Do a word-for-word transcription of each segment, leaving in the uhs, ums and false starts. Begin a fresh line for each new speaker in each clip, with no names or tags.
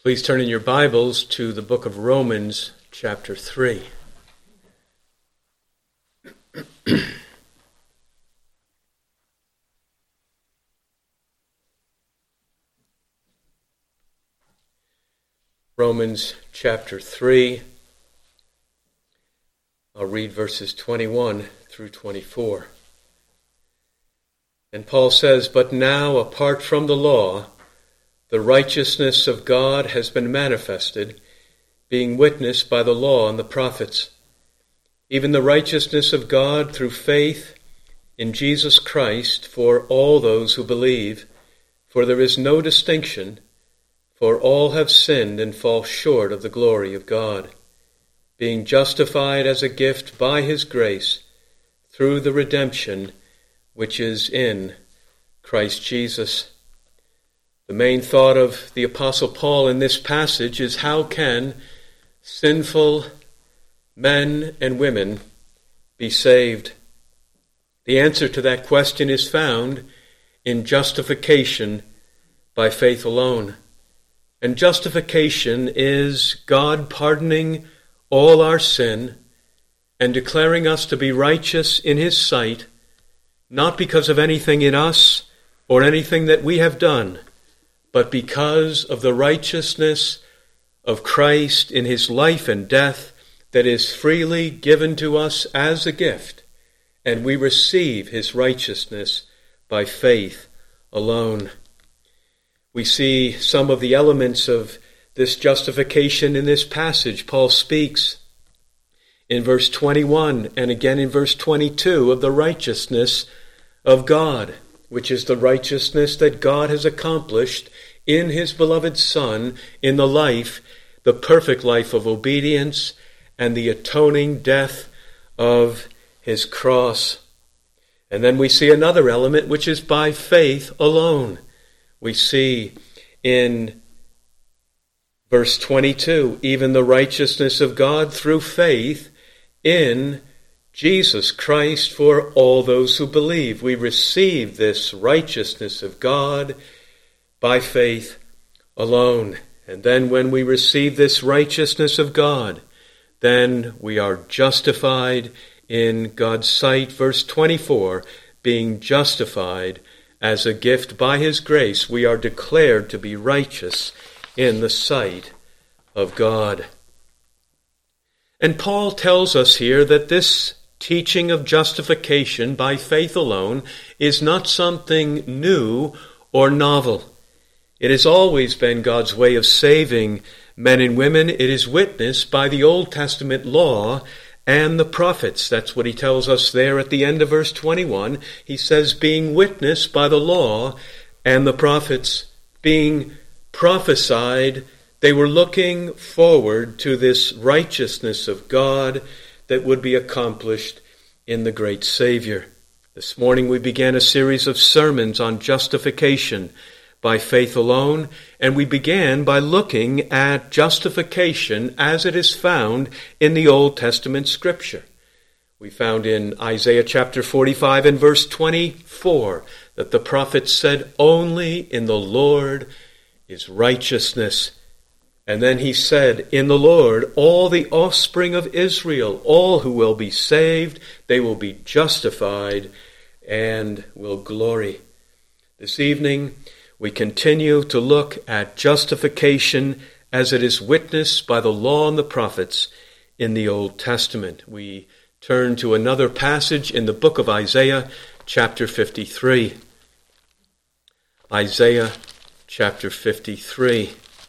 Please turn in your Bibles to the book of Romans, chapter three. Romans chapter three. I'll read verses twenty-one through twenty-four. And Paul says, "But now, apart from the law, the righteousness of God has been manifested, being witnessed by the law and the prophets, even the righteousness of God through faith in Jesus Christ for all those who believe, for there is no distinction, for all have sinned and fall short of the glory of God, being justified as a gift by his grace through the redemption which is in Christ Jesus." The main thought of the Apostle Paul in this passage is, how can sinful men and women be saved? The answer to that question is found in justification by faith alone. And justification is God pardoning all our sin and declaring us to be righteous in his sight, not because of anything in us or anything that we have done, but because of the righteousness of Christ in his life and death that is freely given to us as a gift, and we receive his righteousness by faith alone. We see some of the elements of this justification in this passage. Paul speaks in verse twenty-one and again in verse twenty-two of the righteousness of God, which is the righteousness that God has accomplished in his beloved Son, in the life, the perfect life of obedience, and the atoning death of his cross. And then we see another element, which is by faith alone. We see in verse twenty-two, even the righteousness of God through faith in Jesus Christ for all those who believe. We receive this righteousness of God by faith alone. And then when we receive this righteousness of God, then we are justified in God's sight. Verse twenty-four, being justified as a gift by his grace, we are declared to be righteous in the sight of God. And Paul tells us here that this teaching of justification by faith alone is not something new or novel. It has always been God's way of saving men and women. It is witnessed by the Old Testament law and the prophets. That's what he tells us there at the end of verse twenty-one. He says, being witnessed by the law and the prophets, being prophesied, they were looking forward to this righteousness of God that would be accomplished in the great Savior. This morning we began a series of sermons on justification by faith alone, and we began by looking at justification as it is found in the Old Testament Scripture. We found in Isaiah chapter forty-five and verse twenty-four that the prophet said, only in the Lord is righteousness. And then he said, in the Lord, all the offspring of Israel, all who will be saved, they will be justified and will glory. This evening, we continue to look at justification as it is witnessed by the law and the prophets in the Old Testament. We turn to another passage in the book of Isaiah, chapter fifty-three. Isaiah chapter fifty-three.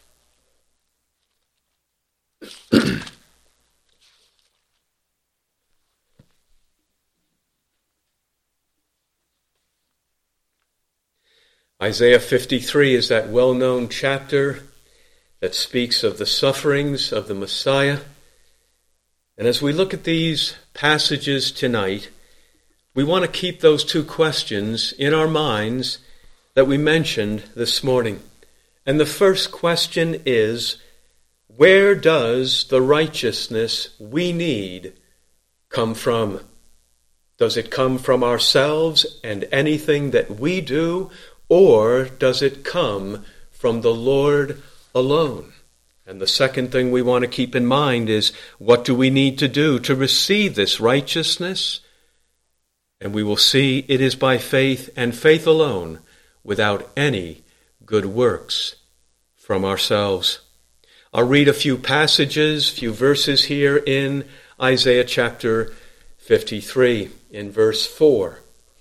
Isaiah fifty-three is that well-known chapter that speaks of the sufferings of the Messiah. And as we look at these passages tonight, we want to keep those two questions in our minds that we mentioned this morning. And the first question is, where does the righteousness we need come from? Does it come from ourselves and anything that we do, or does it come from the Lord alone? And the second thing we want to keep in mind is, what do we need to do to receive this righteousness? And we will see it is by faith and faith alone, without any good works from ourselves. I'll read a few passages, few verses here in Isaiah chapter fifty-three, in verse four.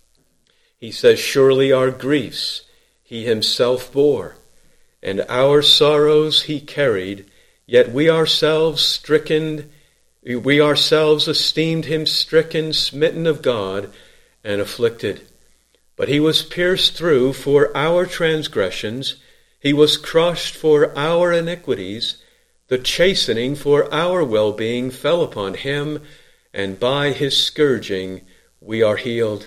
He says, "Surely our griefs he himself bore, and our sorrows he carried, yet we ourselves stricken, we ourselves esteemed him stricken, smitten of God, and afflicted. But he was pierced through for our transgressions, he was crushed for our iniquities, the chastening for our well-being fell upon him, and by his scourging we are healed.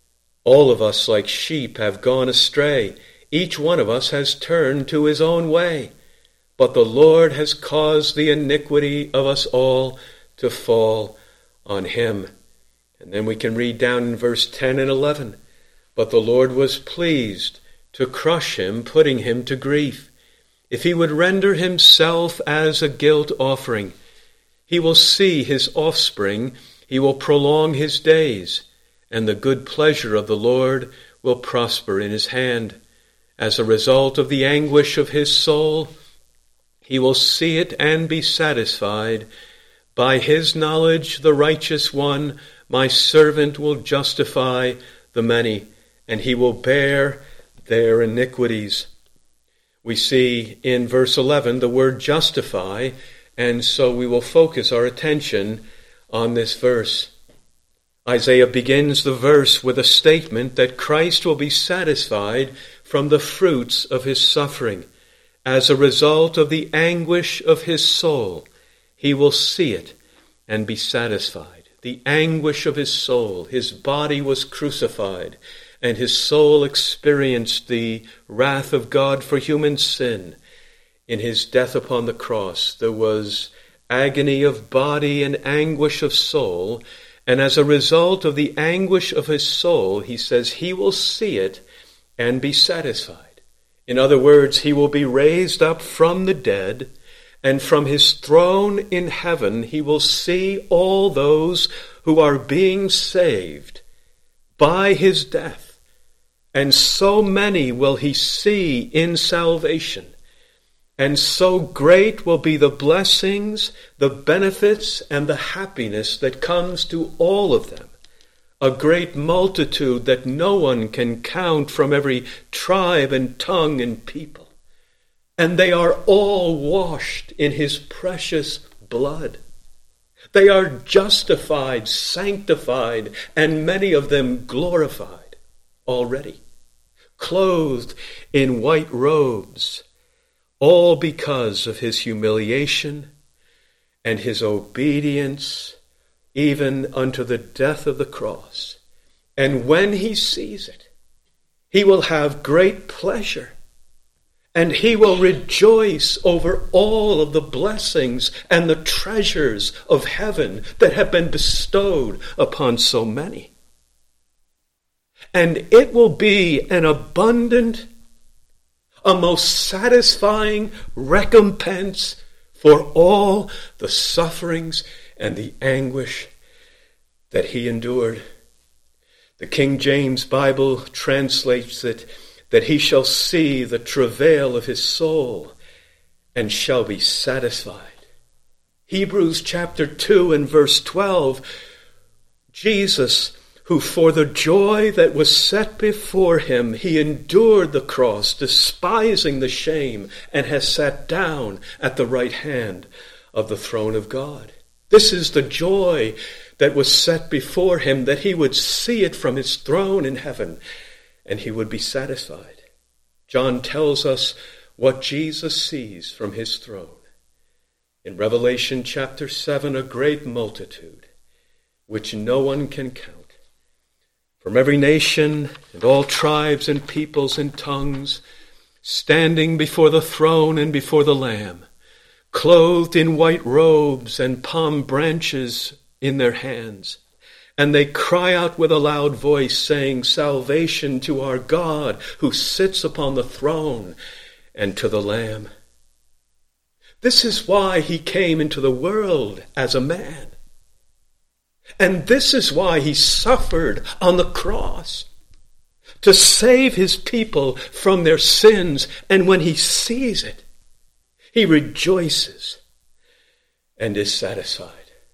All of us like sheep have gone astray, each one of us has turned to his own way, but the Lord has caused the iniquity of us all to fall on him." And then we can read down in verse ten and eleven. "But the Lord was pleased to crush him, putting him to grief. If he would render himself as a guilt offering, he will see his offspring, he will prolong his days, and the good pleasure of the Lord will prosper in his hand. As a result of the anguish of his soul, he will see it and be satisfied. By his knowledge, the righteous one, my servant, will justify the many, and he will bear their iniquities." We see in verse eleven the word justify, and so we will focus our attention on this verse. Isaiah begins the verse with a statement that Christ will be satisfied from the fruits of his suffering. As a result of the anguish of his soul, he will see it and be satisfied. The anguish of his soul, his body was crucified, and his soul experienced the wrath of God for human sin. In his death upon the cross, there was agony of body and anguish of soul, and as a result of the anguish of his soul, he says he will see it and be satisfied. In other words, he will be raised up from the dead, and from his throne in heaven he will see all those who are being saved by his death. And so many will he see in salvation. And so great will be the blessings, the benefits, and the happiness that comes to all of them. A great multitude that no one can count from every tribe and tongue and people. And they are all washed in his precious blood. They are justified, sanctified, and many of them glorified already. Clothed in white robes, all because of his humiliation and his obedience, even unto the death of the cross. And when he sees it, he will have great pleasure, and he will rejoice over all of the blessings and the treasures of heaven that have been bestowed upon so many. And it will be an abundant, a most satisfying recompense for all the sufferings and the anguish that he endured. The King James Bible translates it that he shall see the travail of his soul and shall be satisfied. Hebrews chapter two and verse twelve, Jesus, who for the joy that was set before him, he endured the cross, despising the shame, and has sat down at the right hand of the throne of God. This is the joy that was set before him, that he would see it from his throne in heaven, and he would be satisfied. John tells us what Jesus sees from his throne. In Revelation chapter seven, a great multitude, which no one can count, from every nation and all tribes and peoples and tongues, standing before the throne and before the Lamb, clothed in white robes and palm branches in their hands. And they cry out with a loud voice, saying, "Salvation to our God who sits upon the throne and to the Lamb." This is why he came into the world as a man. And this is why he suffered on the cross, to save his people from their sins. And when he sees it, he rejoices and is satisfied.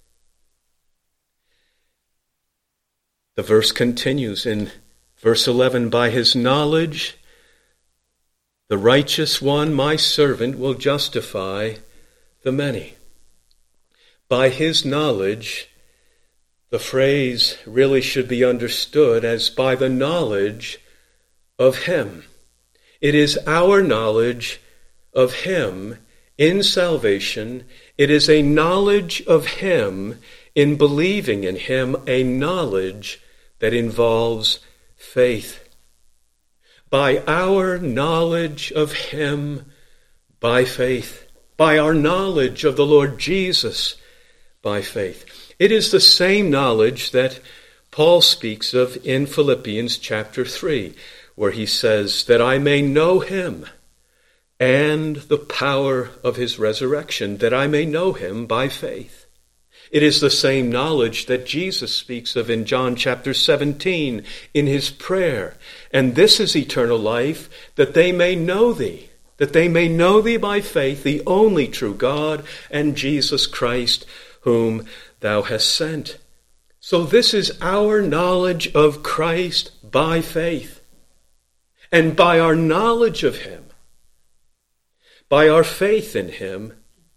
The verse continues in verse eleven, by his knowledge, the righteous one, my servant, will justify the many. By his knowledge, the phrase really should be understood as by the knowledge of him. It is our knowledge of him in salvation. It is a knowledge of him in believing in him, a knowledge that involves faith. By our knowledge of him by faith. By our knowledge of the Lord Jesus by faith. It is the same knowledge that Paul speaks of in Philippians chapter three, where he says, that I may know him and the power of his resurrection, that I may know him by faith. It is the same knowledge that Jesus speaks of in John chapter seventeen in his prayer. And this is eternal life, that they may know thee, that they may know thee by faith, the only true God, and Jesus Christ, whom thou hast sent. So this is our knowledge of Christ by faith. And by our knowledge of him, by our faith in him,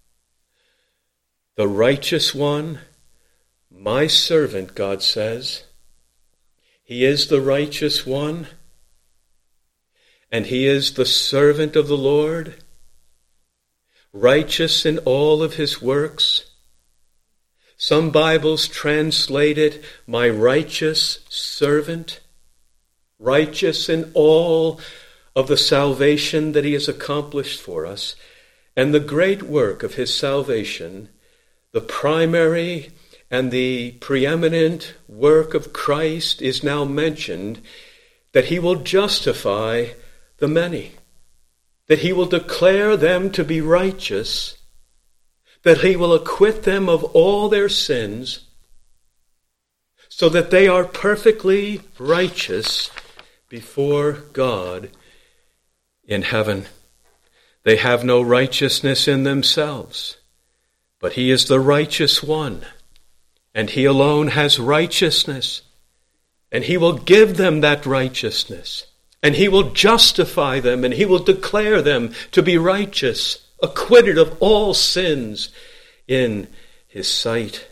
the righteous one, my servant, God says, he is the righteous one, and he is the servant of the Lord, righteous in all of his works. Some Bibles translate it, my righteous servant, righteous in all of the salvation that he has accomplished for us, and the great work of his salvation, the primary and the preeminent work of Christ is now mentioned, that he will justify the many, that he will declare them to be righteous, that he will acquit them of all their sins, so that they are perfectly righteous before God in heaven. They have no righteousness in themselves, but he is the righteous one, and he alone has righteousness, and he will give them that righteousness, and he will justify them, and he will declare them to be righteous, acquitted of all sins in his sight.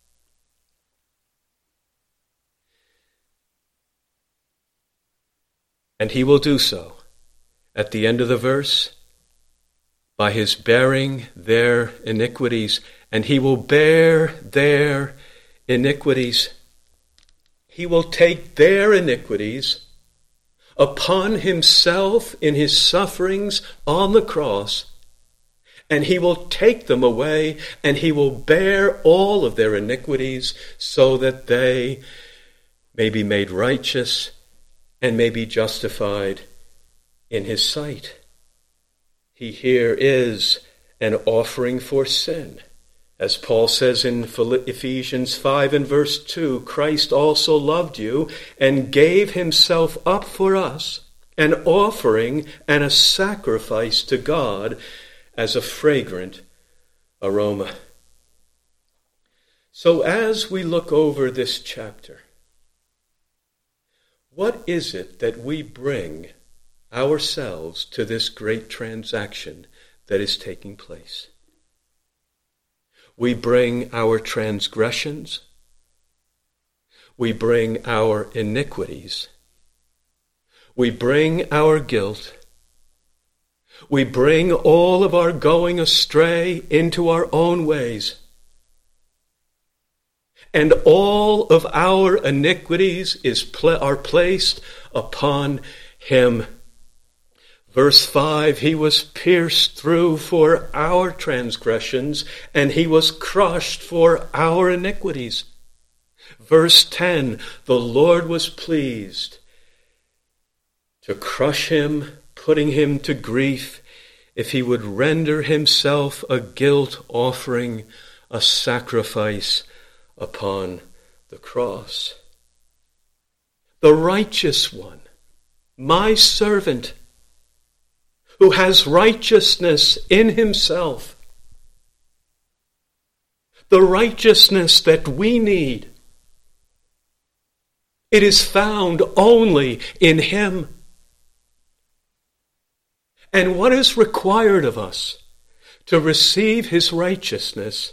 And he will do so, at the end of the verse, by his bearing their iniquities, and he will bear their iniquities. He will take their iniquities upon himself in his sufferings on the cross, and he will take them away, and he will bear all of their iniquities, so that they may be made righteous and may be justified in his sight. He here is an offering for sin. As Paul says in Ephesians five and verse two, Christ also loved you and gave himself up for us, an offering and a sacrifice to God as a fragrant aroma. So as we look over this chapter, what is it that we bring ourselves to this great transaction that is taking place? We bring our transgressions. We bring our iniquities. We bring our guilt. We bring all of our going astray into our own ways. And all of our iniquities is pl- are placed upon him. Verse five, he was pierced through for our transgressions, and he was crushed for our iniquities. Verse ten, the Lord was pleased to crush him, putting him to grief if he would render himself a guilt offering, a sacrifice upon the cross. The righteous one, my servant, who has righteousness in himself, the righteousness that we need, it is found only in him. And what is required of us to receive his righteousness?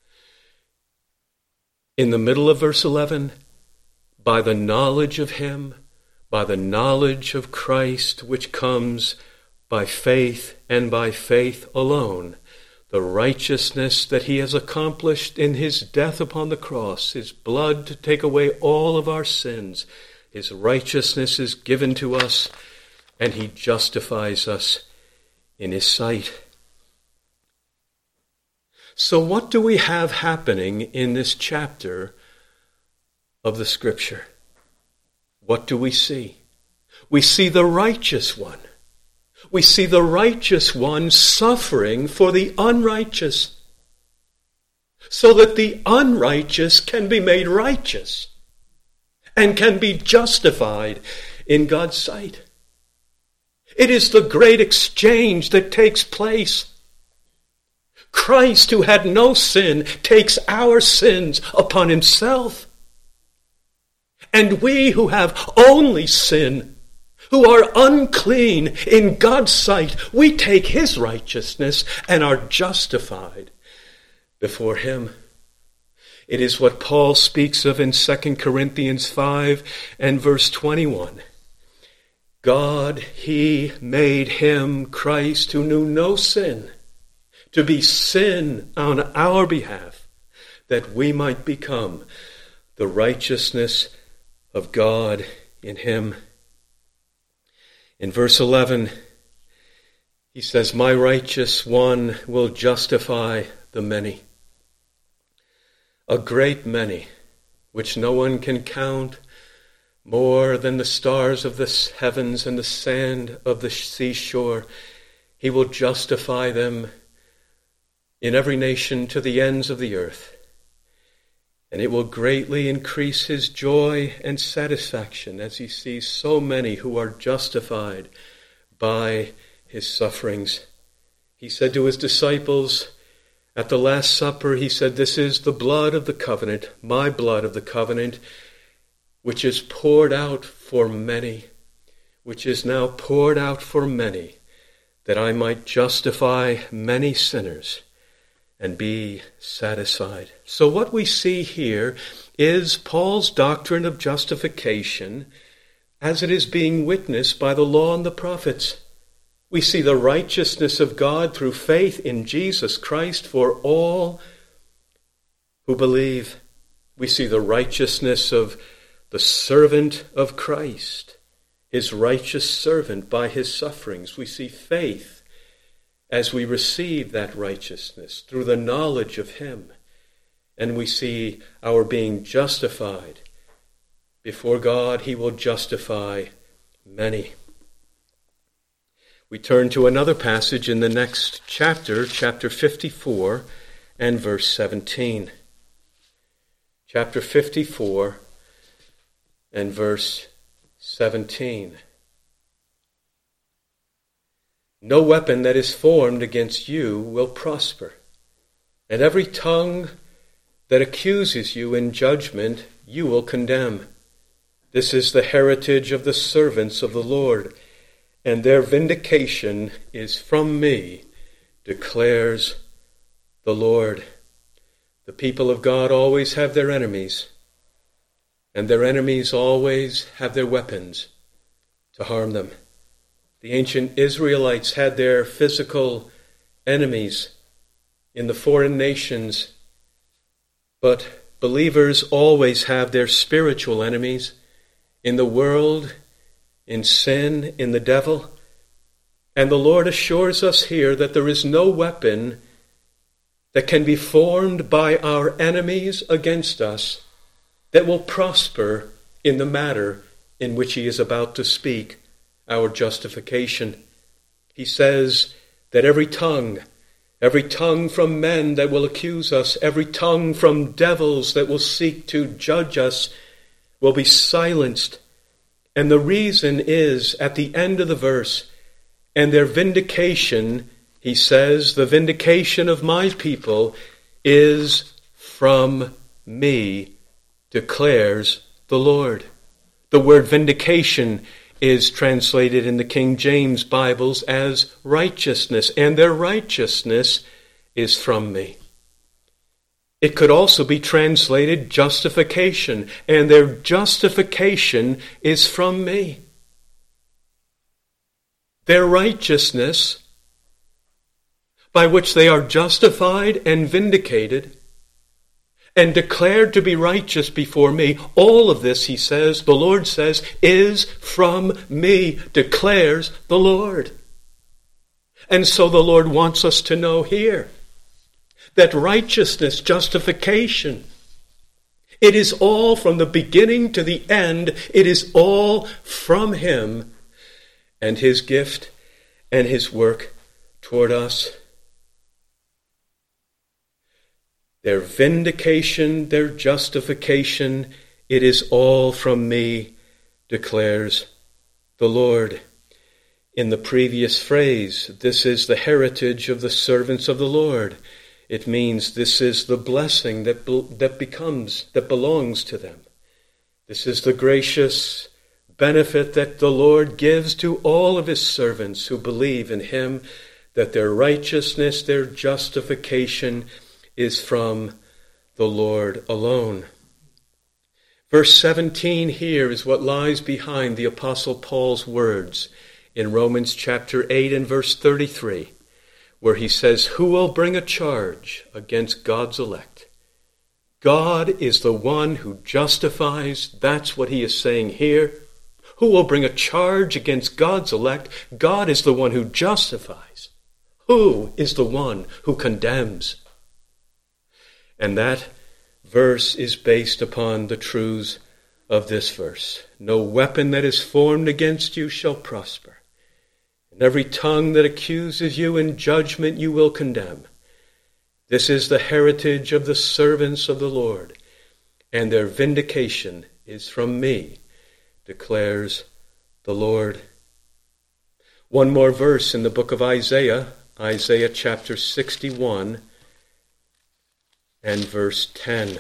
In the middle of verse eleven, by the knowledge of him, by the knowledge of Christ, which comes by faith and by faith alone, the righteousness that he has accomplished in his death upon the cross, his blood to take away all of our sins, his righteousness is given to us, and he justifies us in his sight. So what do we have happening in this chapter of the Scripture? What do we see? We see the righteous one. We see the righteous one suffering for the unrighteous, so that the unrighteous can be made righteous and can be justified in God's sight. It is the great exchange that takes place. Christ, who had no sin, takes our sins upon himself. And we who have only sin, who are unclean in God's sight, we take his righteousness and are justified before him. It is what Paul speaks of in Second Corinthians five and verse twenty-one. God, he made him, Christ, who knew no sin, to be sin on our behalf, that we might become the righteousness of God in him. In verse eleven, he says, my righteous one will justify the many. A great many, which no one can count, more than the stars of the heavens and the sand of the seashore. He will justify them in every nation to the ends of the earth. And it will greatly increase his joy and satisfaction as he sees so many who are justified by his sufferings. He said to his disciples at the Last Supper, he said, this is the blood of the covenant, my blood of the covenant, which is poured out for many, which is now poured out for many, that I might justify many sinners and be satisfied. So what we see here is Paul's doctrine of justification as it is being witnessed by the law and the prophets. We see the righteousness of God through faith in Jesus Christ for all who believe. We see the righteousness of the servant of Christ, his righteous servant by his sufferings. We see faith as we receive that righteousness through the knowledge of him. And we see our being justified. Before God, he will justify many. We turn to another passage in the next chapter, chapter fifty-four and verse seventeen. Chapter fifty-four and verse seventeen. No weapon that is formed against you will prosper, and every tongue that accuses you in judgment you will condemn. This is the heritage of the servants of the Lord, and their vindication is from me, declares the Lord. The people of God always have their enemies, and their enemies always have their weapons to harm them. The ancient Israelites had their physical enemies in the foreign nations, but believers always have their spiritual enemies in the world, in sin, in the devil. And the Lord assures us here that there is no weapon that can be formed by our enemies against us that will prosper in the matter in which he is about to speak, our justification. He says that every tongue, every tongue from men that will accuse us, every tongue from devils that will seek to judge us, will be silenced. And the reason is at the end of the verse, and their vindication, he says, the vindication of my people is from me, declares the Lord. The word vindication is translated in the King James Bibles as righteousness, and their righteousness is from me. It could also be translated justification, and their justification is from me. Their righteousness, by which they are justified and vindicated and declared to be righteous before me, all of this, he says, the Lord says, is from me, declares the Lord. And so the Lord wants us to know here that righteousness, justification, it is all from the beginning to the end. It is all from him and his gift and his work toward us. Their vindication, their justification, it is all from me, declares the Lord. In the previous phrase, this is the heritage of the servants of the Lord. It means this is the blessing that that becomes, that belongs to them. This is the gracious benefit that the Lord gives to all of his servants who believe in him, that their righteousness, their justification is from the Lord alone. Verse seventeen here is what lies behind the Apostle Paul's words in Romans chapter eight and verse thirty-three, where he says, "Who will bring a charge against God's elect? God is the one who justifies." That's what he is saying here. Who will bring a charge against God's elect? God is the one who justifies. Who is the one who condemns? And that verse is based upon the truths of this verse. No weapon that is formed against you shall prosper. And every tongue that accuses you in judgment you will condemn. This is the heritage of the servants of the Lord, and their vindication is from me, declares the Lord. One more verse in the book of Isaiah, Isaiah chapter sixty-one, and verse ten.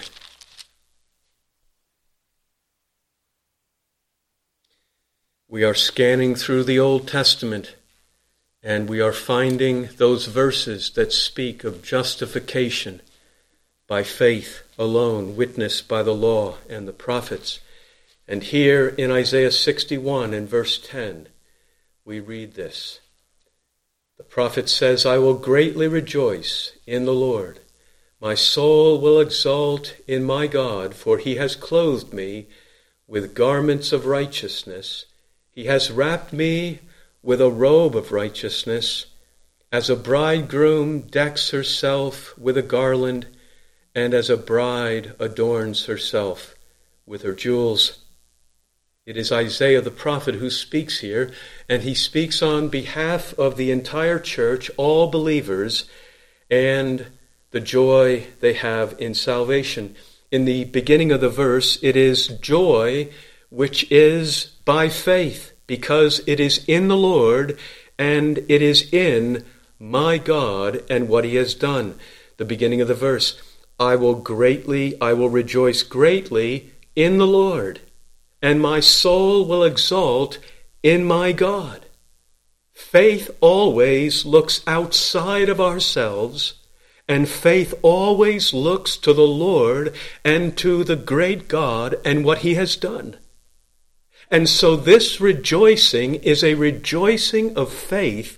We are scanning through the Old Testament, and we are finding those verses that speak of justification by faith alone, witnessed by the law and the prophets. And here in Isaiah sixty-one and verse ten, we read this. The prophet says, "I will greatly rejoice in the Lord. My soul will exult in my God, for he has clothed me with garments of righteousness. He has wrapped me with a robe of righteousness, as a bridegroom decks herself with a garland, and as a bride adorns herself with her jewels." It is Isaiah the prophet who speaks here, and he speaks on behalf of the entire church, all believers, and the joy they have in salvation. In the beginning of the verse, it is joy which is by faith, because it is in the Lord and it is in my God and what he has done. The beginning of the verse, I will greatly, I will rejoice greatly in the Lord, and my soul will exult in my God. Faith always looks outside of ourselves, and faith always looks to the Lord and to the great God and what he has done. And so this rejoicing is a rejoicing of faith.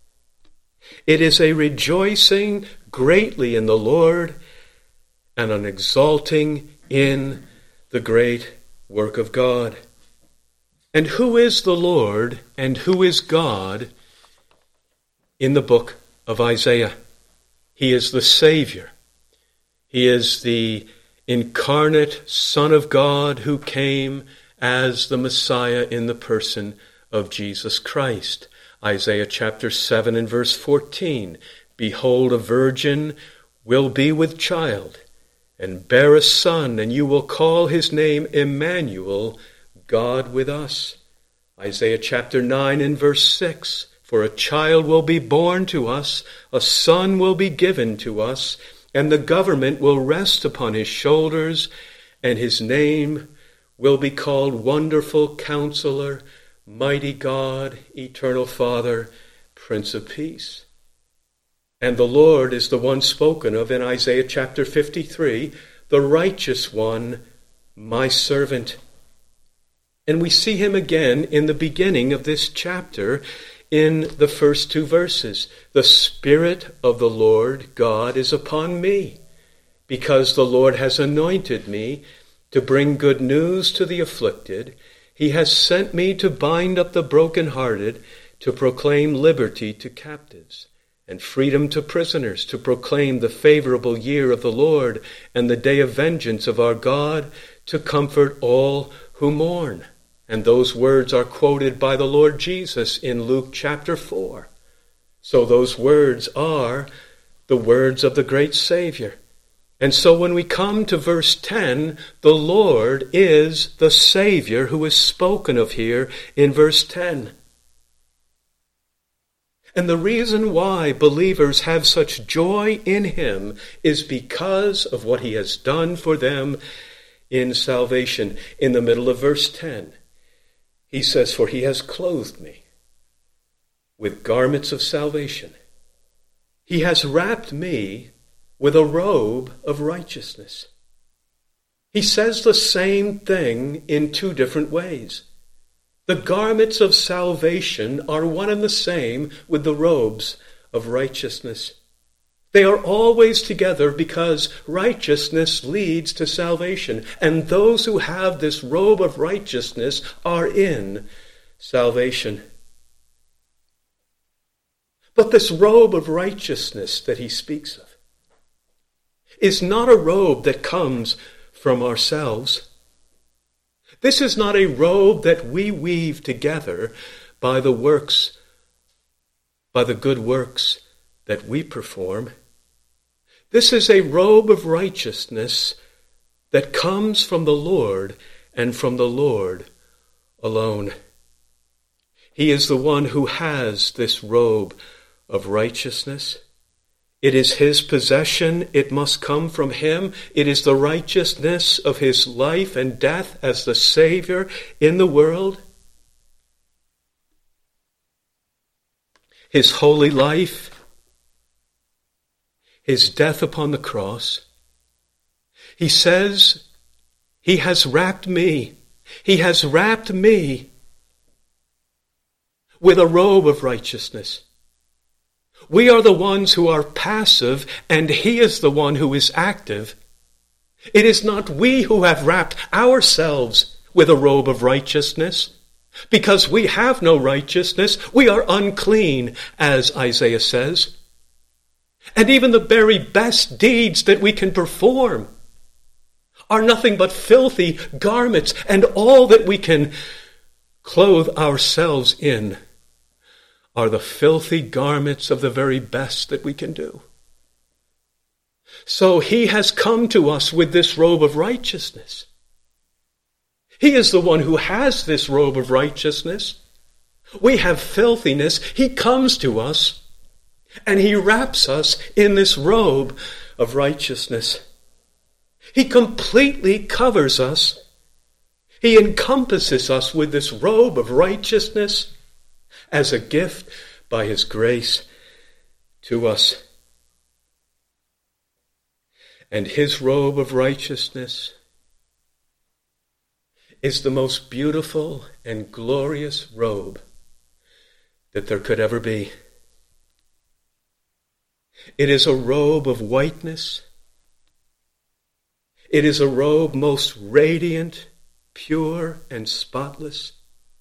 It is a rejoicing greatly in the Lord and an exalting in the great work of God. And who is the Lord and who is God in the book of Isaiah? He is the Savior. He is the incarnate Son of God who came as the Messiah in the person of Jesus Christ. Isaiah chapter seven and verse fourteen, behold, a virgin will be with child and bear a son, and you will call his name Emmanuel, God with us. Isaiah chapter nine and verse six, for a child will be born to us, a son will be given to us, and the government will rest upon his shoulders, and his name will be called Wonderful Counselor, Mighty God, Eternal Father, Prince of Peace. And the Lord is the one spoken of in Isaiah chapter fifty-three, the righteous one, my servant. And we see him again in the beginning of this chapter in the first two verses. The Spirit of the Lord God is upon me, because the Lord has anointed me to bring good news to the afflicted. He has sent me to bind up the brokenhearted, to proclaim liberty to captives, and freedom to prisoners, to proclaim the favorable year of the Lord and the day of vengeance of our God, to comfort all who mourn. And those words are quoted by the Lord Jesus in Luke chapter four. So those words are the words of the great Savior. And so when we come to verse ten, the Lord is the Savior who is spoken of here in verse ten. And the reason why believers have such joy in him is because of what he has done for them in salvation. In the middle of verse ten, he says, for he has clothed me with garments of salvation. He has wrapped me with a robe of righteousness. He says the same thing in two different ways. The garments of salvation are one and the same with the robes of righteousness. They are always together because righteousness leads to salvation. And those who have this robe of righteousness are in salvation. But this robe of righteousness that he speaks of is not a robe that comes from ourselves. This is not a robe that we weave together by the works, by the good works that we perform. This is a robe of righteousness that comes from the Lord and from the Lord alone. He is the one who has this robe of righteousness. It is his possession. It must come from him. It is the righteousness of his life and death as the Savior in the world. His holy life, his death upon the cross. He says, he has wrapped me. He has wrapped me with a robe of righteousness. We are the ones who are passive, and he is the one who is active. It is not we who have wrapped ourselves with a robe of righteousness, because we have no righteousness. We are unclean, as Isaiah says. And even the very best deeds that we can perform are nothing but filthy garments, and all that we can clothe ourselves in are the filthy garments of the very best that we can do. So he has come to us with this robe of righteousness. He is the one who has this robe of righteousness. We have filthiness. He comes to us and he wraps us in this robe of righteousness. He completely covers us. He encompasses us with this robe of righteousness as a gift by his grace to us. And his robe of righteousness is the most beautiful and glorious robe that there could ever be. It is a robe of whiteness. It is a robe most radiant, pure, and spotless.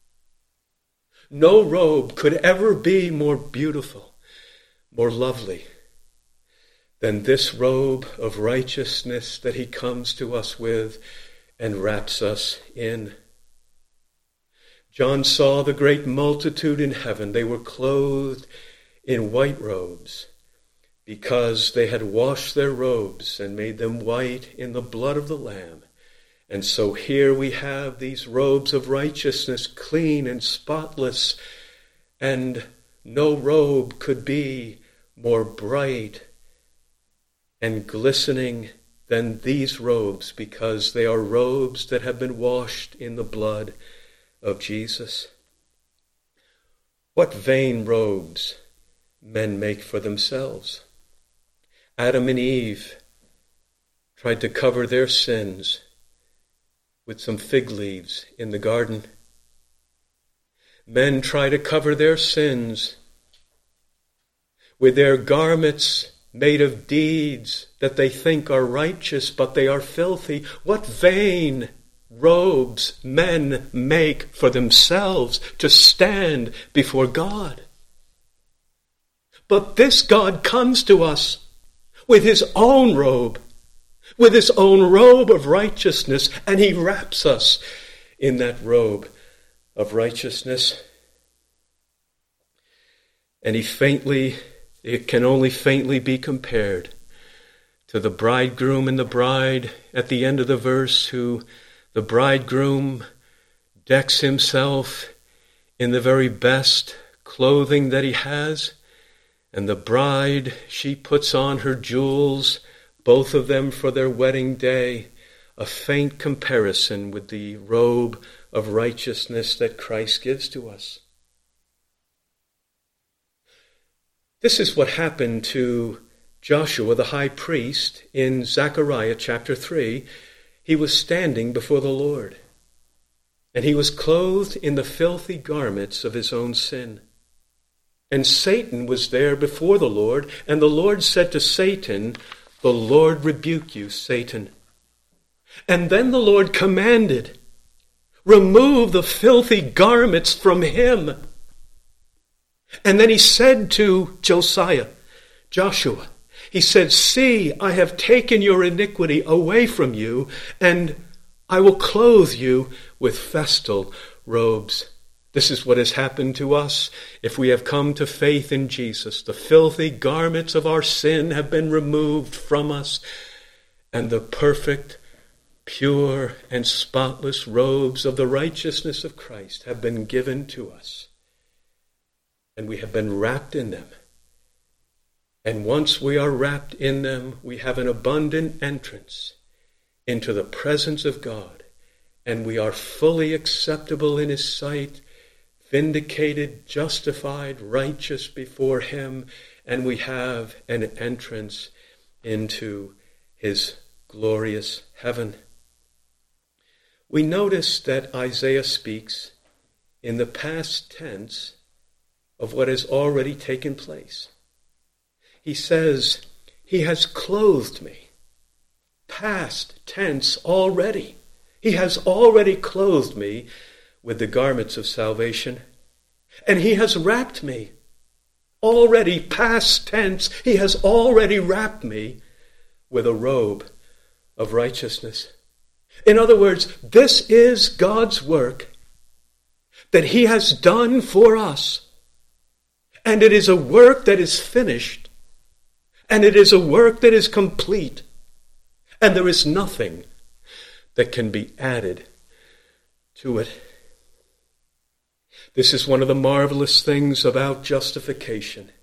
No robe could ever be more beautiful, more lovely than this robe of righteousness that he comes to us with and wraps us in. John saw the great multitude in heaven. They were clothed in white robes because they had washed their robes and made them white in the blood of the Lamb. And so here we have these robes of righteousness, clean and spotless, and no robe could be more bright and glistening than these robes, because they are robes that have been washed in the blood of Jesus. What vain robes men make for themselves. Adam and Eve tried to cover their sins with some fig leaves in the garden. Men try to cover their sins with their garments made of deeds that they think are righteous, but they are filthy. What vain robes men make for themselves to stand before God. But this God comes to us with his own robe, with his own robe of righteousness, and he wraps us in that robe of righteousness. And he faintly, it can only faintly be compared to the bridegroom and the bride at the end of the verse, who the bridegroom decks himself in the very best clothing that he has, and the bride, she puts on her jewels, both of them for their wedding day, a faint comparison with the robe of righteousness that Christ gives to us. This is what happened to Joshua the high priest in Zechariah chapter three. He was standing before the Lord, and he was clothed in the filthy garments of his own sin. And Satan was there before the Lord, and the Lord said to Satan, "The Lord rebuke you, Satan." And then the Lord commanded, "Remove the filthy garments from him." And then he said to Josiah, Joshua, he said, "See, I have taken your iniquity away from you, and I will clothe you with festal robes." This is what has happened to us if we have come to faith in Jesus. The filthy garments of our sin have been removed from us, and the perfect, pure, and spotless robes of the righteousness of Christ have been given to us. And we have been wrapped in them. And once we are wrapped in them, we have an abundant entrance into the presence of God, and we are fully acceptable in his sight, vindicated, justified, righteous before him, and we have an entrance into his glorious heaven. We notice that Isaiah speaks in the past tense of what has already taken place. He says, "He has clothed me." Past tense already. He has already clothed me with the garments of salvation. And he has wrapped me. Already, past tense, he has already wrapped me with a robe of righteousness. In other words, this is God's work that he has done for us. And it is a work that is finished. And it is a work that is complete. And there is nothing that can be added to it. This is one of the marvelous things about justification,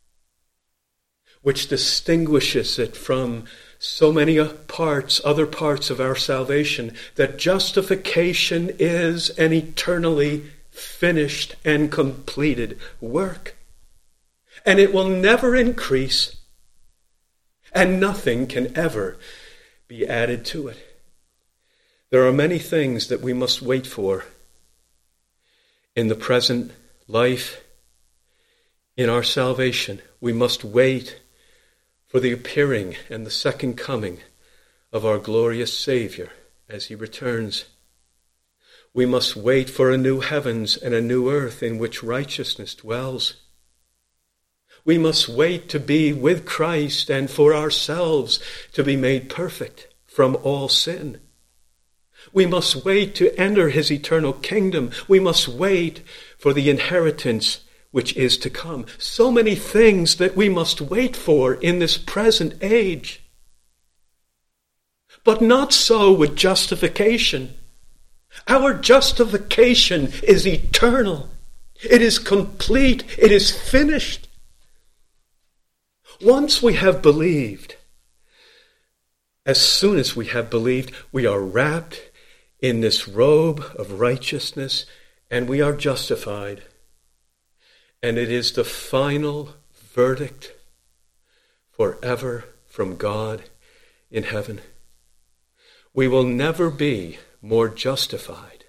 which distinguishes it from so many parts, other parts of our salvation, that justification is an eternally finished and completed work. And it will never increase, and nothing can ever be added to it. There are many things that we must wait for in the present life, in our salvation. We must wait for the appearing and the second coming of our glorious Savior as he returns. We must wait for a new heavens and a new earth in which righteousness dwells. We must wait to be with Christ and for ourselves to be made perfect from all sin. We must wait to enter his eternal kingdom. We must wait for the inheritance which is to come. So many things that we must wait for in this present age. But not so with justification. Our justification is eternal. It is complete. It is finished. Once we have believed, as soon as we have believed, we are wrapped in this robe of righteousness and we are justified. And it is the final verdict forever from God in heaven. We will never be more justified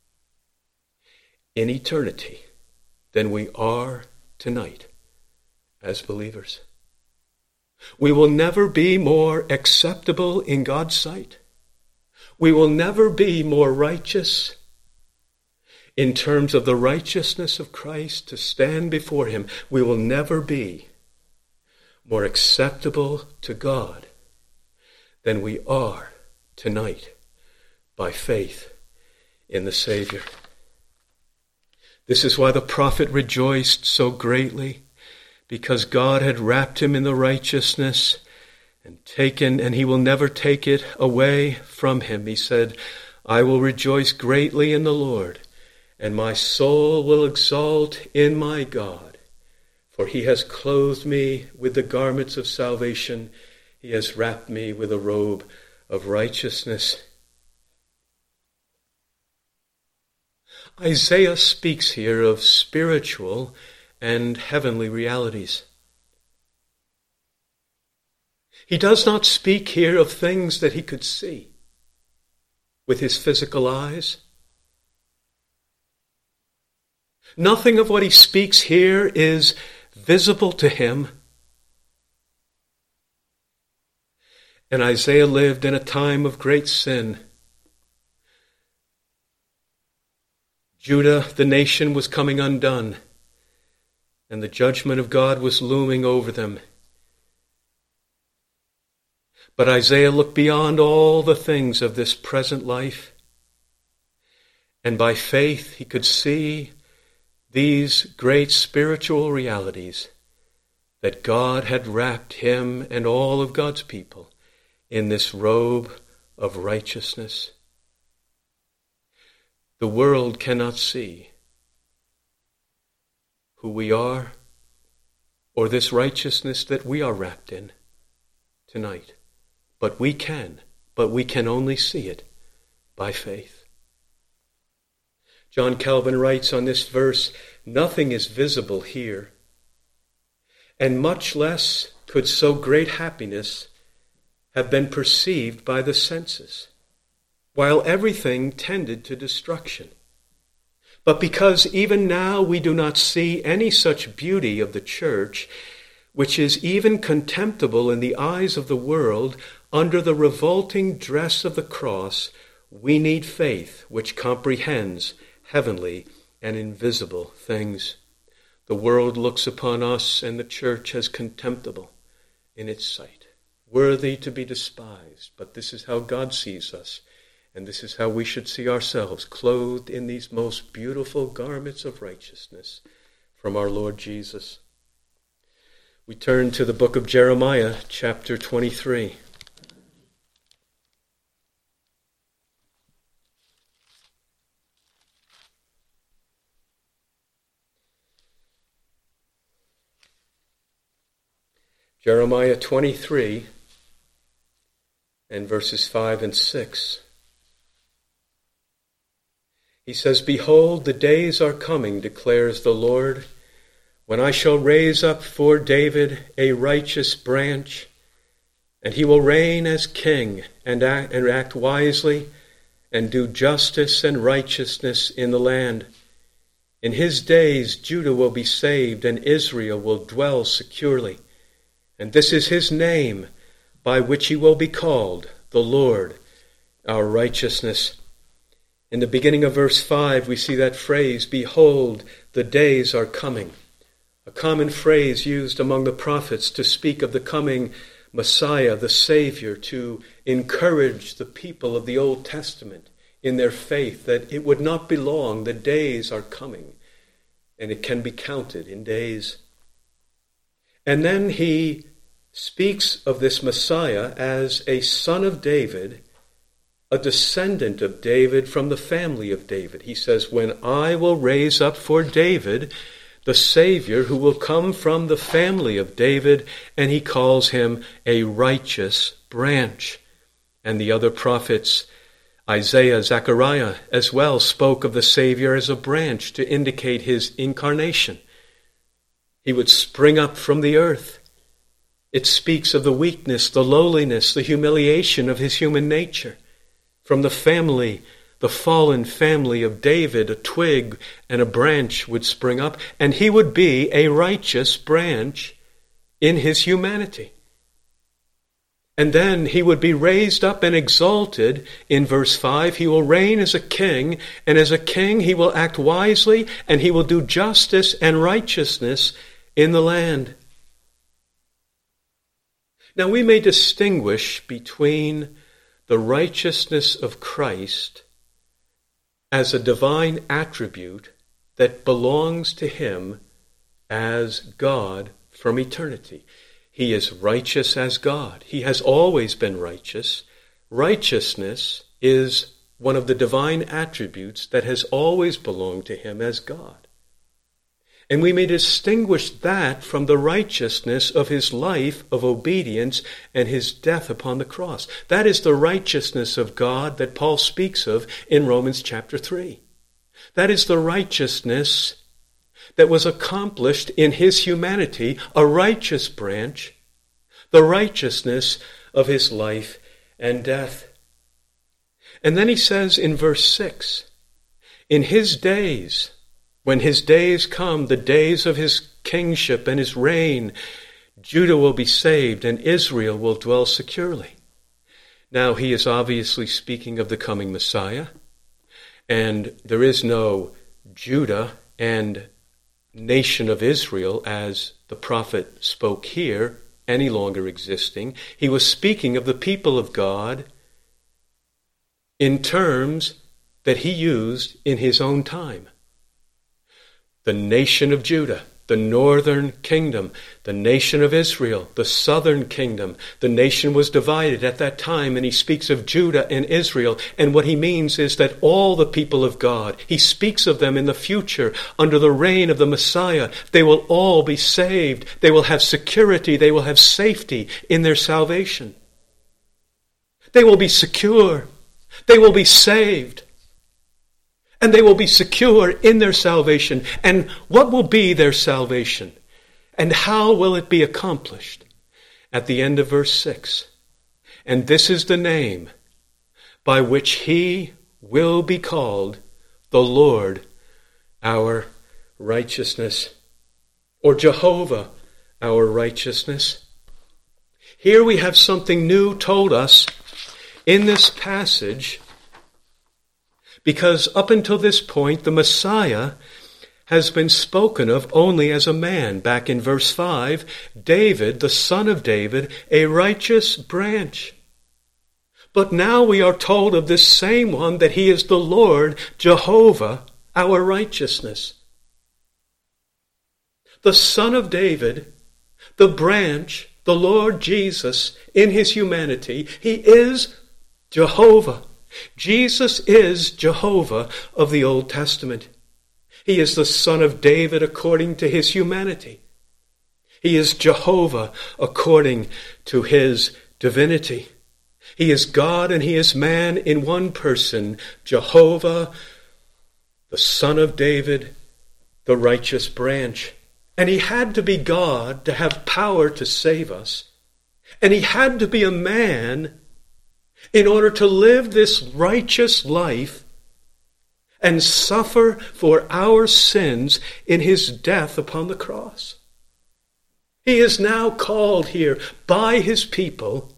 in eternity than we are tonight as believers. We will never be more acceptable in God's sight. We will never be more righteous in terms of the righteousness of Christ to stand before him. We will never be more acceptable to God than we are tonight by faith in the Savior. This is why the prophet rejoiced so greatly, because God had wrapped him in the righteousness and taken, and he will never take it away from him. He said, I will rejoice greatly in the Lord, and my soul will exult in my God, for he has clothed me with the garments of salvation. He has wrapped me with a robe of righteousness. Isaiah speaks here of spiritual and heavenly realities. He does not speak here of things that he could see with his physical eyes. Nothing of what he speaks here is visible to him. And Isaiah lived in a time of great sin. Judah, the nation, was coming undone, and the judgment of God was looming over them. But Isaiah looked beyond all the things of this present life, and by faith he could see these great spiritual realities, that God had wrapped him and all of God's people in this robe of righteousness. The world cannot see who we are or this righteousness that we are wrapped in tonight. But we can, but we can only see it by faith. John Calvin writes on this verse, nothing is visible here, and much less could so great happiness have been perceived by the senses, while everything tended to destruction. But because even now we do not see any such beauty of the church, which is even contemptible in the eyes of the world, under the revolting dress of the cross, we need faith which comprehends heavenly and invisible things. The world looks upon us and the church as contemptible in its sight, worthy to be despised. But this is how God sees us, and this is how we should see ourselves, clothed in these most beautiful garments of righteousness from our Lord Jesus. We turn to the book of Jeremiah, chapter twenty-three. Jeremiah twenty-three and verses five and six. He says, Behold, the days are coming, declares the Lord, when I shall raise up for David a righteous branch, and he will reign as king and act, and act wisely and do justice and righteousness in the land. In his days Judah will be saved and Israel will dwell securely. And this is his name by which he will be called, the Lord, our righteousness. In the beginning of verse five, we see that phrase, Behold, the days are coming. A common phrase used among the prophets to speak of the coming Messiah, the Savior, to encourage the people of the Old Testament in their faith that it would not be long. The days are coming, and it can be counted in days. And then he speaks of this Messiah as a son of David, a descendant of David from the family of David. He says, when I will raise up for David the Savior who will come from the family of David, and he calls him a righteous branch. And the other prophets, Isaiah, Zechariah, as well spoke of the Savior as a branch to indicate his incarnation. He would spring up from the earth. It speaks of the weakness, the lowliness, the humiliation of his human nature. From the family, the fallen family of David, a twig and a branch would spring up, and he would be a righteous branch in his humanity. And then he would be raised up and exalted. In verse five, he will reign as a king, and as a king he will act wisely, and he will do justice and righteousness in the land. Now we may distinguish between the righteousness of Christ as a divine attribute that belongs to him as God from eternity. He is righteous as God. He has always been righteous. Righteousness is one of the divine attributes that has always belonged to him as God. And we may distinguish that from the righteousness of his life of obedience and his death upon the cross. That is the righteousness of God that Paul speaks of in Romans chapter three. That is the righteousness that was accomplished in his humanity, a righteous branch, the righteousness of his life and death. And then he says in verse six, in his days, when his days come, the days of his kingship and his reign, Judah will be saved and Israel will dwell securely. Now he is obviously speaking of the coming Messiah, and there is no Judah and nation of Israel as the prophet spoke here any longer existing. He was speaking of the people of God in terms that he used in his own time. The nation of Judah, the northern kingdom, the nation of Israel, the southern kingdom. The nation was divided at that time, and he speaks of Judah and Israel. And what he means is that all the people of God, he speaks of them in the future under the reign of the Messiah. They will all be saved. They will have security. They will have safety in their salvation. They will be secure. They will be saved. And they will be secure in their salvation. And what will be their salvation? And how will it be accomplished? At the end of verse six. And this is the name by which he will be called the Lord, our righteousness. Or Jehovah, our righteousness. Here we have something new told us in this passage, because up until this point, the Messiah has been spoken of only as a man. Back in verse five, David, the son of David, a righteous branch. But now we are told of this same one that he is the Lord, Jehovah, our righteousness. The son of David, the branch, the Lord Jesus, in his humanity, he is Jehovah. Jesus is Jehovah of the Old Testament. He is the son of David according to his humanity. He is Jehovah according to his divinity. He is God and he is man in one person. Jehovah, the son of David, the righteous branch. And he had to be God to have power to save us. And he had to be a man in order to live this righteous life and suffer for our sins in his death upon the cross. He is now called here by his people.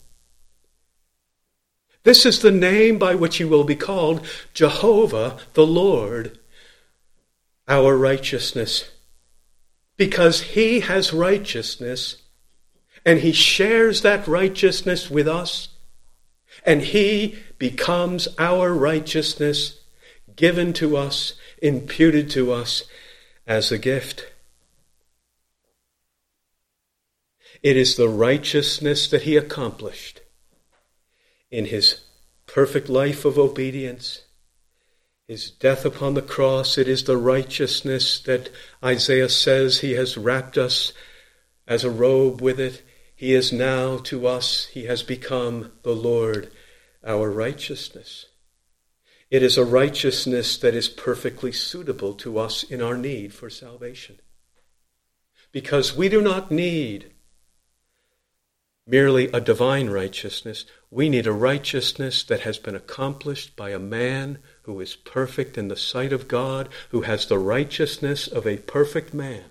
This is the name by which he will be called, Jehovah, the Lord, our righteousness. Because he has righteousness, and he shares that righteousness with us. And he becomes our righteousness, given to us, imputed to us as a gift. It is the righteousness that he accomplished in his perfect life of obedience, his death upon the cross. It is the righteousness that Isaiah says he has wrapped us as a robe with it. He is now to us, he has become the Lord, our righteousness. It is a righteousness that is perfectly suitable to us in our need for salvation. Because we do not need merely a divine righteousness. We need a righteousness that has been accomplished by a man who is perfect in the sight of God, who has the righteousness of a perfect man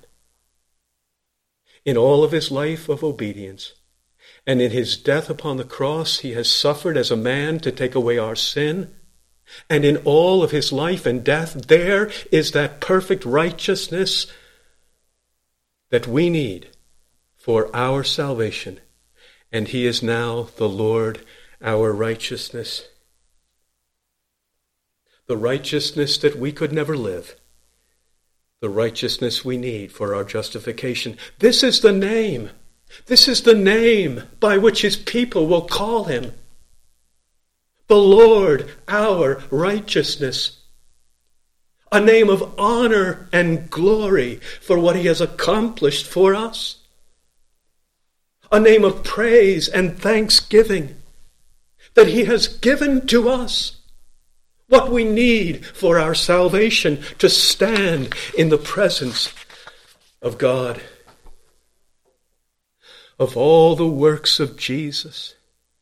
in all of his life of obedience. And in his death upon the cross, he has suffered as a man to take away our sin. And in all of his life and death, there is that perfect righteousness that we need for our salvation. And he is now the Lord, our righteousness. The righteousness that we could never live. The righteousness we need for our justification. This is the name. This is the name by which his people will call him. The Lord, our righteousness. A name of honor and glory for what he has accomplished for us. A name of praise and thanksgiving that he has given to us what we need for our salvation, to stand in the presence of God. Of all the works of Jesus,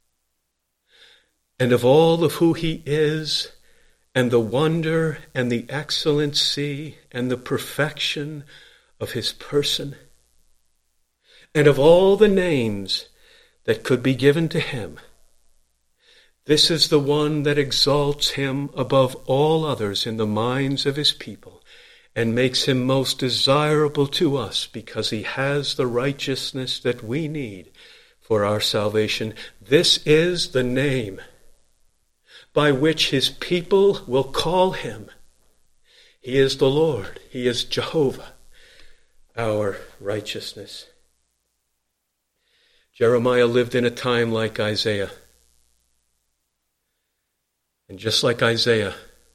and of all of who he is, and the wonder and the excellency and the perfection of his person, and of all the names that could be given to him, this is the one that exalts him above all others in the minds of his people and makes him most desirable to us because he has the righteousness that we need for our salvation. This is the name by which his people will call him. He is the Lord. He is Jehovah, our righteousness. Jeremiah lived in a time like Isaiah. And just like Isaiah,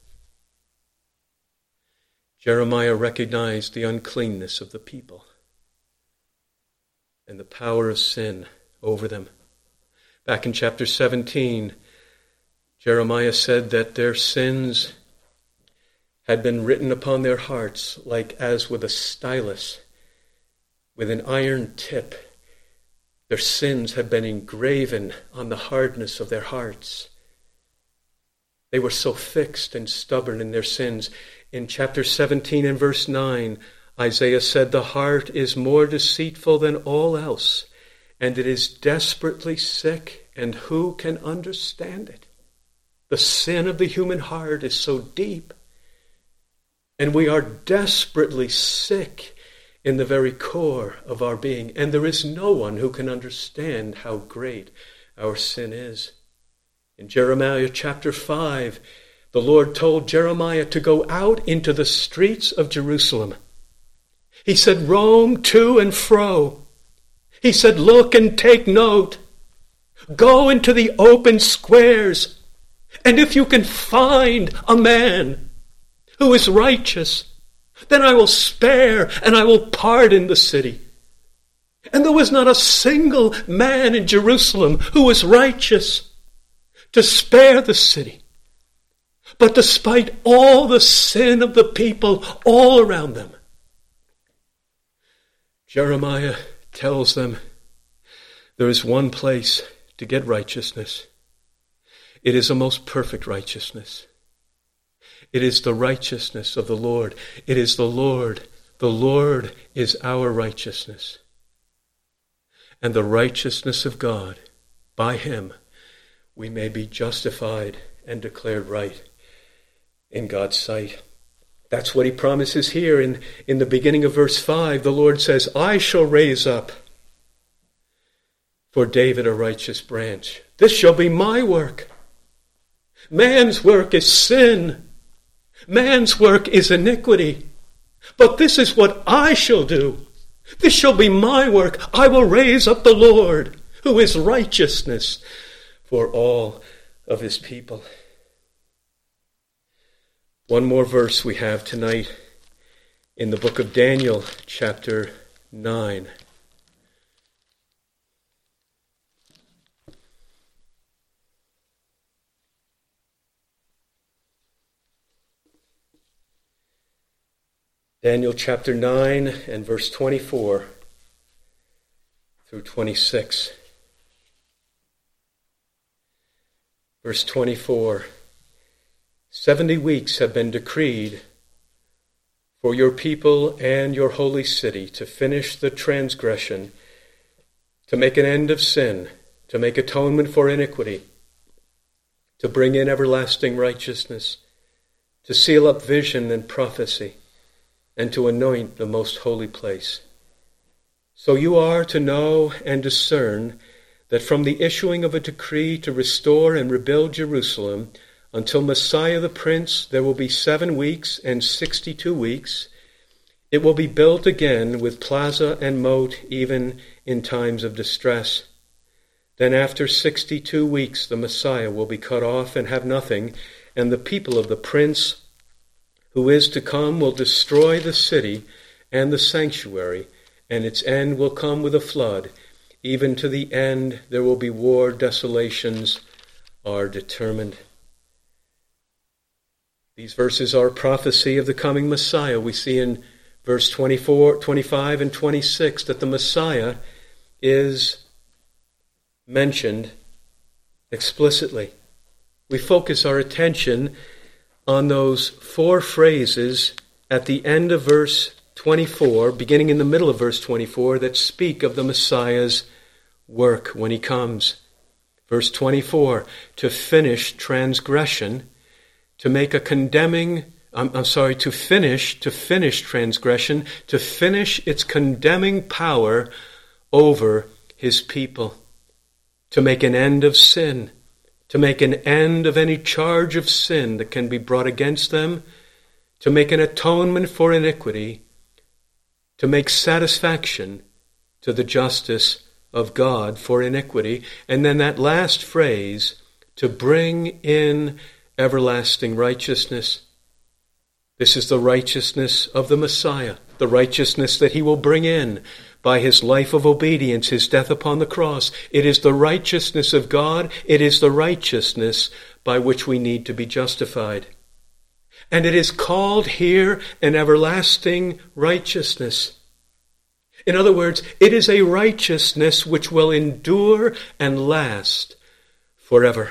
Jeremiah recognized the uncleanness of the people and the power of sin over them. Back in chapter seventeen, Jeremiah said that their sins had been written upon their hearts like as with a stylus, with an iron tip. Their sins had been engraven on the hardness of their hearts. They were so fixed and stubborn in their sins. In chapter seventeen and verse nine, Isaiah said, "The heart is more deceitful than all else, and it is desperately sick, and who can understand it?" The sin of the human heart is so deep, and we are desperately sick in the very core of our being, and there is no one who can understand how great our sin is. In Jeremiah chapter five, the Lord told Jeremiah to go out into the streets of Jerusalem. He said, "Roam to and fro." He said, "Look and take note. Go into the open squares, and if you can find a man who is righteous, then I will spare and I will pardon the city." And there was not a single man in Jerusalem who was righteous to spare the city. But despite all the sin of the people all around them, Jeremiah tells them there is one place to get righteousness. It is a most perfect righteousness. It is the righteousness of the Lord. It is the Lord. The Lord is our righteousness. And the righteousness of God, by him, we may be justified and declared right in God's sight. That's what he promises here in, in the beginning of verse five. The Lord says, "I shall raise up for David a righteous branch. This shall be my work. Man's work is sin. Man's work is iniquity. But this is what I shall do. This shall be my work. I will raise up the Lord, who is righteousness for all of his people. One more verse we have tonight in the book of Daniel, chapter nine. Daniel chapter nine and verse twenty-four through twenty-six. Verse twenty-four. Seventy weeks have been decreed for your people and your holy city to finish the transgression, to make an end of sin, to make atonement for iniquity, to bring in everlasting righteousness, to seal up vision and prophecy, and to anoint the most holy place. So you are to know and discern that from the issuing of a decree to restore and rebuild Jerusalem until Messiah the Prince, there will be seven weeks and sixty-two weeks. It will be built again with plaza and moat, even in times of distress. Then after sixty-two weeks, the Messiah will be cut off and have nothing, and the people of the Prince who is to come will destroy the city and the sanctuary, and its end will come with a flood. Even to the end there will be war, desolations are determined. These verses are prophecy of the coming Messiah. We see in verse twenty-four, twenty-five, and twenty-six that the Messiah is mentioned explicitly. We focus our attention on those four phrases at the end of verse twenty-four, beginning in the middle of verse twenty-four, that speak of the Messiah's work when he comes. Verse twenty-four, to finish transgression, to make a condemning, I'm, I'm sorry, to finish, to finish transgression, to finish its condemning power over his people, to make an end of sin, to make an end of any charge of sin that can be brought against them, to make an atonement for iniquity, to make satisfaction to the justice of God for iniquity. And then that last phrase, to bring in everlasting righteousness. This is the righteousness of the Messiah, the righteousness that he will bring in by his life of obedience, his death upon the cross. It is the righteousness of God. It is the righteousness by which we need to be justified. And it is called here an everlasting righteousness. In other words, it is a righteousness which will endure and last forever.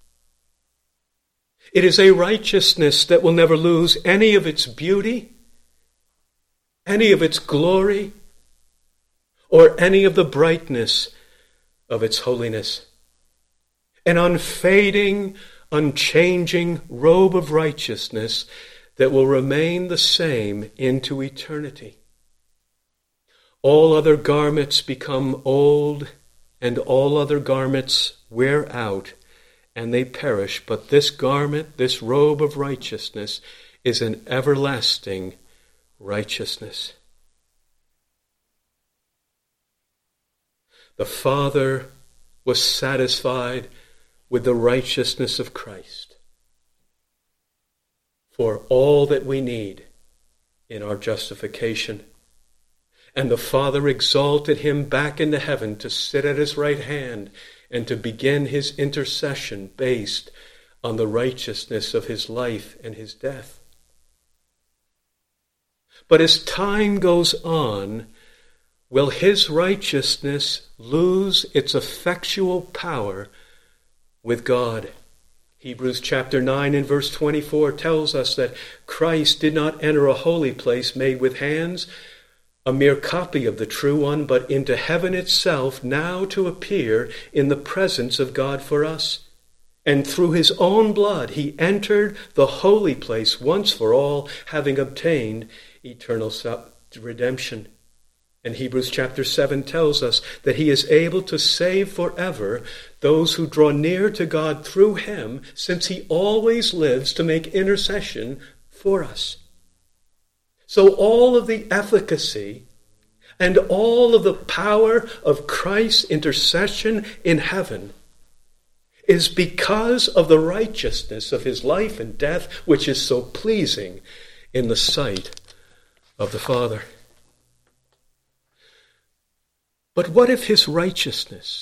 It is a righteousness that will never lose any of its beauty, any of its glory, or any of the brightness of its holiness. An unfading, unchanging robe of righteousness that will remain the same into eternity. All other garments become old, and all other garments wear out, and they perish. But this garment, this robe of righteousness, is an everlasting righteousness. The Father was satisfied with the righteousness of Christ for all that we need in our justification. And the Father exalted him back into heaven to sit at his right hand and to begin his intercession based on the righteousness of his life and his death. But as time goes on, will his righteousness lose its effectual power with God? Hebrews chapter nine and verse twenty-four tells us that Christ did not enter a holy place made with hands, a mere copy of the true one, but into heaven itself, now to appear in the presence of God for us. And through his own blood he entered the holy place once for all, having obtained eternal redemption. And Hebrews chapter seven tells us that he is able to save forever those who draw near to God through him, since he always lives to make intercession for us. So all of the efficacy and all of the power of Christ's intercession in heaven is because of the righteousness of his life and death, which is so pleasing in the sight of the Father. But what if his righteousness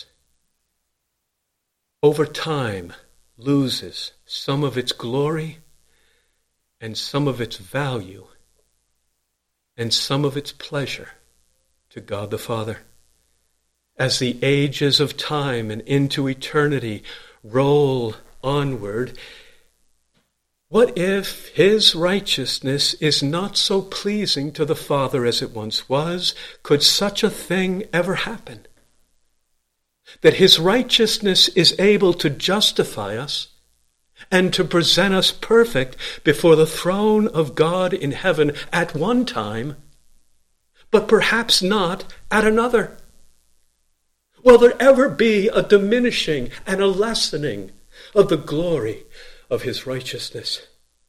over time loses some of its glory and some of its value and some of its pleasure to God the Father? As the ages of time and into eternity roll onward, what if his righteousness is not so pleasing to the Father as it once was? Could such a thing ever happen? That his righteousness is able to justify us and to present us perfect before the throne of God in heaven at one time, but perhaps not at another? Will there ever be a diminishing and a lessening of the glory of his righteousness?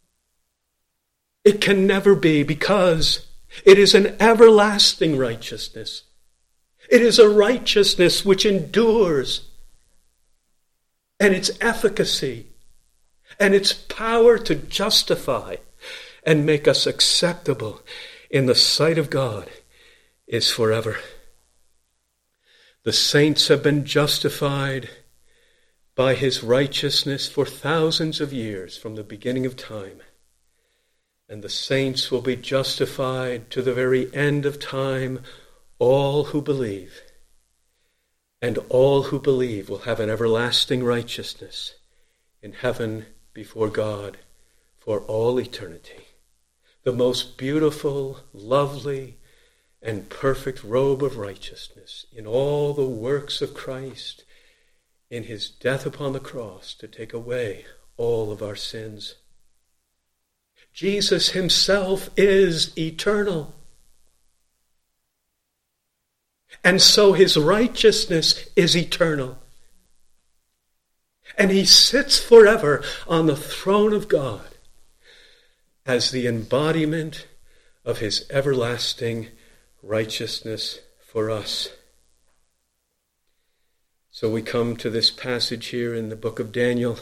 It can never be, because it is an everlasting righteousness. It is a righteousness which endures, and its efficacy and its power to justify and make us acceptable in the sight of God is forever. The saints have been justified by his righteousness for thousands of years from the beginning of time. And the saints will be justified to the very end of time, all who believe. And all who believe will have an everlasting righteousness in heaven before God for all eternity. The most beautiful, lovely, and perfect robe of righteousness in all the works of Christ, in his death upon the cross to take away all of our sins. Jesus himself is eternal. And so his righteousness is eternal. And he sits forever on the throne of God as the embodiment of his everlasting righteousness for us. So we come to this passage here in the book of Daniel.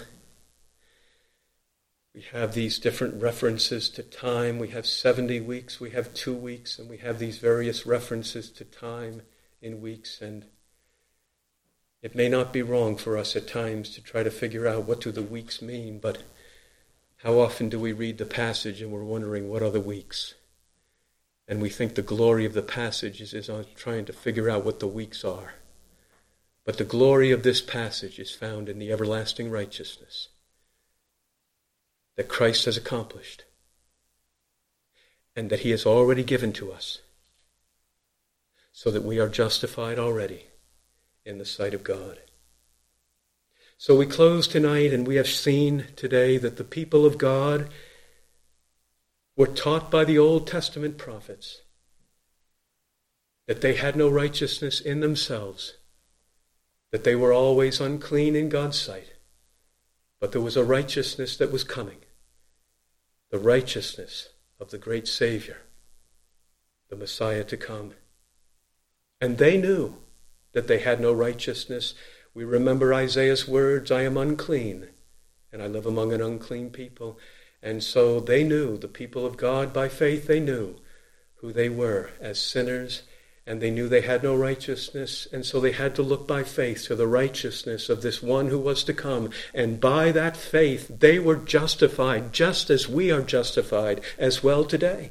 We have these different references to time. We have seventy weeks, we have two weeks, and we have these various references to time in weeks. And it may not be wrong for us at times to try to figure out what do the weeks mean, but how often do we read the passage and we're wondering what are the weeks? And we think the glory of the passage is, is on trying to figure out what the weeks are. But the glory of this passage is found in the everlasting righteousness that Christ has accomplished and that he has already given to us, so that we are justified already in the sight of God. So we close tonight, and we have seen today that the people of God were taught by the Old Testament prophets that they had no righteousness in themselves, that they were always unclean in God's sight, but there was a righteousness that was coming, the righteousness of the great Savior, the Messiah to come. And they knew that they had no righteousness. We remember Isaiah's words, I am unclean, and I live among an unclean people. And so they knew, the people of God, by faith, they knew who they were as sinners, and they knew they had no righteousness, and so they had to look by faith to the righteousness of this one who was to come. And by that faith, they were justified, just as we are justified as well today.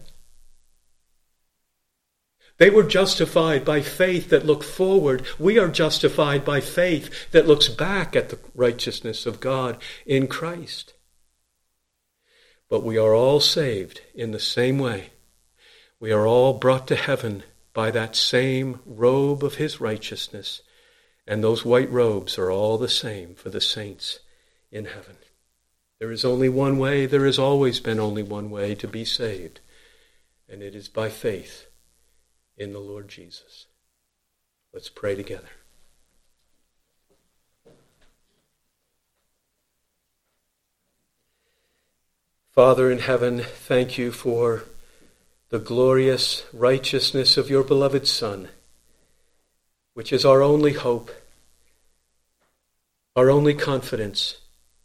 They were justified by faith that looked forward. We are justified by faith that looks back at the righteousness of God in Christ. But we are all saved in the same way. We are all brought to heaven by that same robe of his righteousness. And those white robes are all the same for the saints in heaven. There is only one way, there has always been only one way to be saved. And it is by faith in the Lord Jesus. Let's pray together. Father in heaven, thank you for the glorious righteousness of your beloved Son, which is our only hope, our only confidence,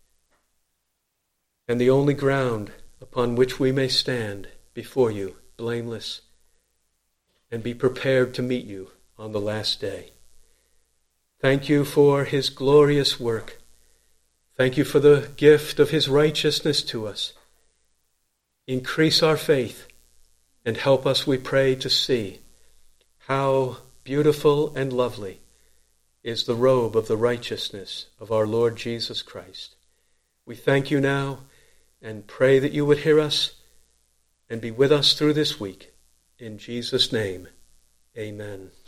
and the only ground upon which we may stand before you, blameless, and be prepared to meet you on the last day. Thank you for his glorious work. Thank you for the gift of his righteousness to us. Increase our faith and help us, we pray, to see how beautiful and lovely is the robe of the righteousness of our Lord Jesus Christ. We thank you now and pray that you would hear us and be with us through this week. In Jesus' name, amen.